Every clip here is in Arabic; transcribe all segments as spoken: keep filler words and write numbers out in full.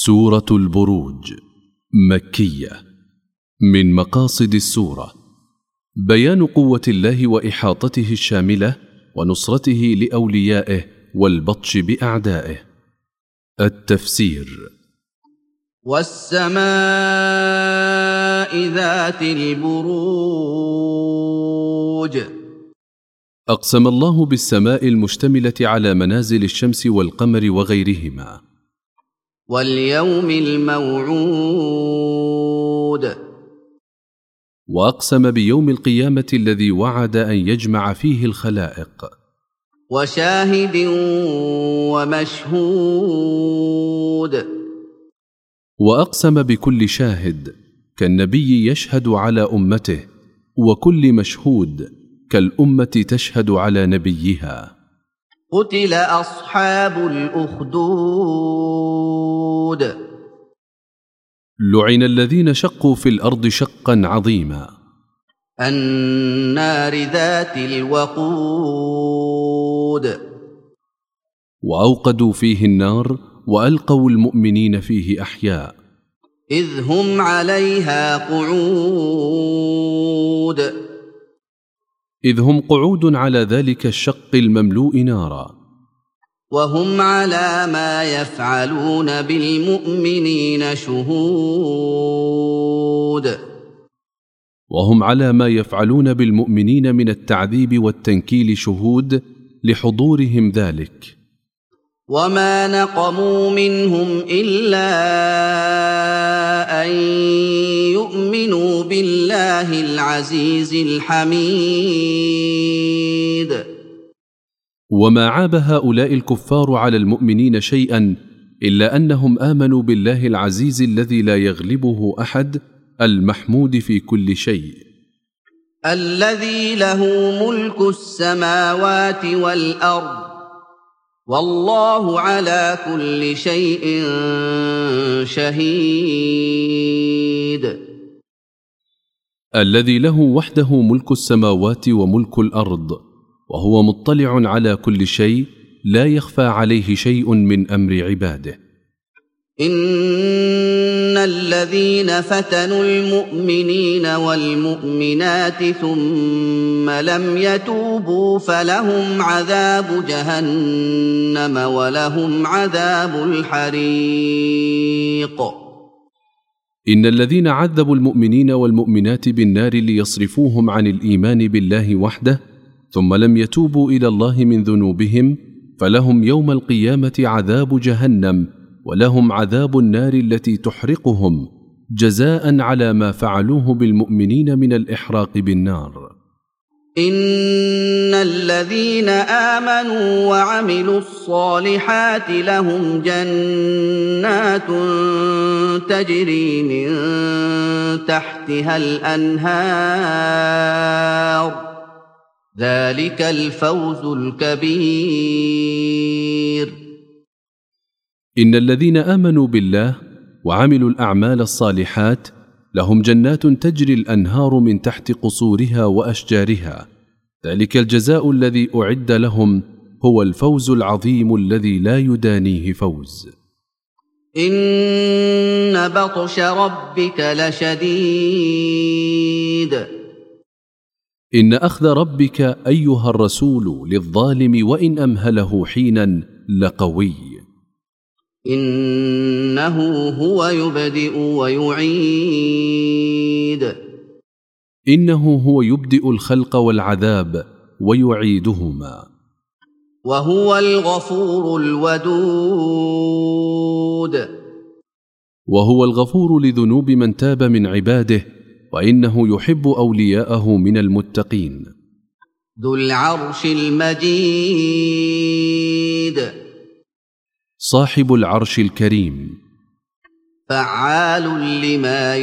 سورة البروج مكية. من مقاصد السورة بيان قوة الله وإحاطته الشاملة ونصرته لأوليائه والبطش بأعدائه. التفسير: والسماء ذات البروج. أقسم الله بالسماء المشتملة على منازل الشمس والقمر وغيرهما. واليوم الموعود. وأقسم بيوم القيامة الذي وعد أن يجمع فيه الخلائق. وشاهد ومشهود. وأقسم بكل شاهد كالنبي يشهد على أمته، وكل مشهود كالأمة تشهد على نبيها. قتل أصحاب الأخدود. لعن الذين شقوا في الأرض شقا عظيما. النار ذات الوقود. وأوقدوا فيه النار وألقوا المؤمنين فيه أحياء. إذ هم عليها قعود. إذ هم قعود على ذلك الشق المملوء نارا. وهم على ما يفعلون بالمؤمنين شهود. وهم على ما يفعلون بالمؤمنين من التعذيب والتنكيل شهود لحضورهم ذلك. وما نقموا منهم إلا أن يؤمنوا بالله العزيز الحميد. وما عاب هؤلاء الكفار على المؤمنين شيئا إلا أنهم آمنوا بالله العزيز الذي لا يغلبه أحد، المحمود في كل شيء، الذي له ملك السماوات والأرض، والله على كل شيء شهيد. الذي له وحده ملك السماوات وملك الأرض، وهو مطلع على كل شيء، لا يخفى عليه شيء من أمر عباده. إن الذين فتنوا المؤمنين والمؤمنات ثم لم يتوبوا فلهم عذاب جهنم ولهم عذاب الحريق. إن الذين عذبوا المؤمنين والمؤمنات بالنار ليصرفوهم عن الإيمان بالله وحده ثم لم يتوبوا إلى الله من ذنوبهم فلهم يوم القيامة عذاب جهنم ولهم عذاب النار التي تحرقهم جزاء على ما فعلوه بالمؤمنين من الإحراق بالنار. إن الذين آمنوا وعملوا الصالحات لهم جنات تجري من تحتها الأنهار، ذلك الفوز الكبير. إن الذين آمنوا بالله وعملوا الأعمال الصالحات لهم جنات تجري الأنهار من تحت قصورها وأشجارها، ذلك الجزاء الذي أعد لهم هو الفوز العظيم الذي لا يدانيه فوز. إن بطش ربك لشديد. إن أخذ ربك أيها الرسول للظالم وإن أمهله حينا لقوي. إنه هو يبدئ ويعيد. إنه هو يبدئ الخلق والعذاب ويعيدهما. وهو الغفور الودود. وهو الغفور لذنوب من تاب من عباده، وإنه يحب أولياءه من المتقين. ذو العرش المجيد. صاحب العرش الكريم. فعال لما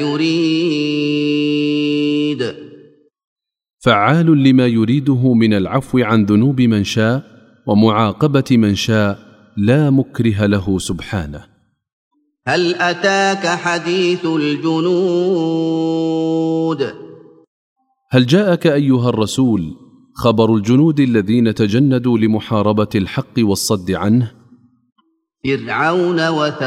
يريد. فعال لما يريده من العفو عن ذنوب من شاء ومعاقبة من شاء، لا مكره له سبحانه. هل أتاك حديث الجنود. هل جاءك أيها الرسول خبر الجنود الذين تجندوا لمحاربة الحق والصد عنه؟ فرعون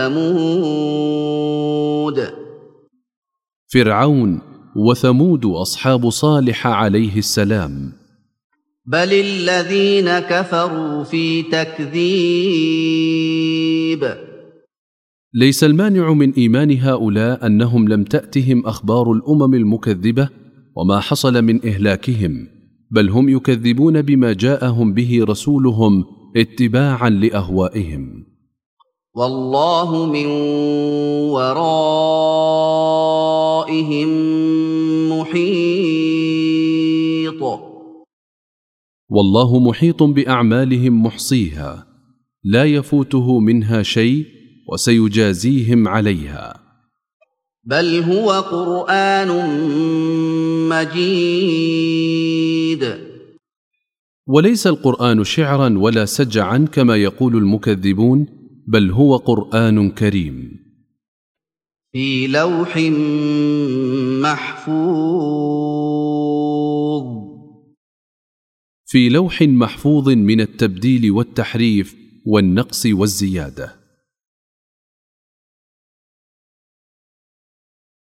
وثمود فرعون وثمود أصحاب صالح عليه السلام. بل الذين كفروا في تكذيب. ليس المانع من إيمان هؤلاء أنهم لم تأتهم أخبار الأمم المكذبة وما حصل من إهلاكهم، بل هم يكذبون بما جاءهم به رسولهم اتباعا لأهوائهم. والله من ورائهم محيط. والله محيط بأعمالهم محصيها، لا يفوته منها شيء، وسيجازيهم عليها. بل هو قرآن مجيد. وليس القرآن شعرا ولا سجعا كما يقول المكذبون، بل هو قرآن كريم في لوح محفوظ. في لوح محفوظ من التبديل والتحريف والنقص والزيادة.